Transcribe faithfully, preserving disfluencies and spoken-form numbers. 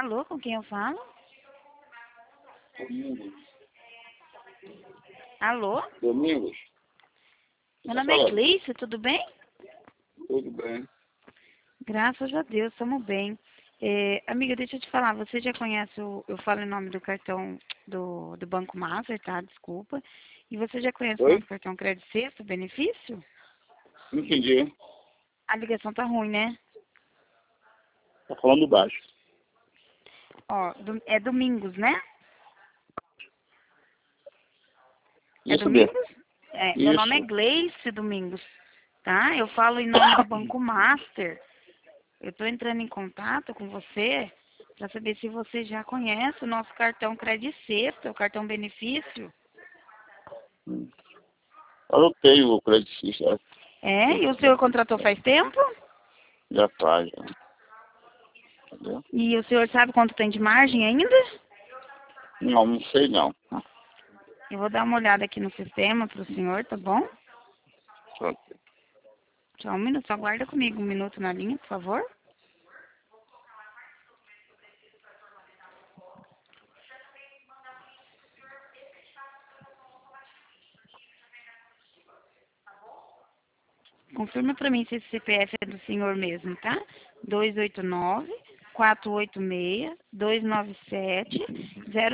Alô, com quem eu falo? Domingos. Alô? Domingos. Meu Tá nome é falando? Gleice, tudo bem? Tudo bem. Graças a Deus, estamos bem. É, amiga, deixa eu te falar, você já conhece o... Eu falo em nome do cartão do, do Banco Master, tá? Desculpa. E você já conhece o Oi? nosso cartão Crédito Sexto, benefício? Não entendi. A ligação tá ruim, né? Tá falando baixo. Ó, do- é Domingos, né? É Isso mesmo. Domingos? É, meu nome é Isso. Gleice Domingos, tá? Eu falo em nome do Banco Master. Eu estou entrando em contato com você para saber se você já conhece o nosso cartão Crédito Sexto, o cartão benefício. Hum. Eu tenho o crédito, já, É, e o senhor contratou faz tempo? já faz. Já. Entendeu? E o senhor sabe quanto tem de margem ainda? Não, não sei não. Eu vou dar uma olhada aqui no sistema para o senhor, tá bom? Só- Só um minuto, aguarda comigo um minuto na linha, por favor. Confirma para mim se esse C P F é do senhor mesmo, tá? dois oito nove, quatro oito seis, dois nove sete, zero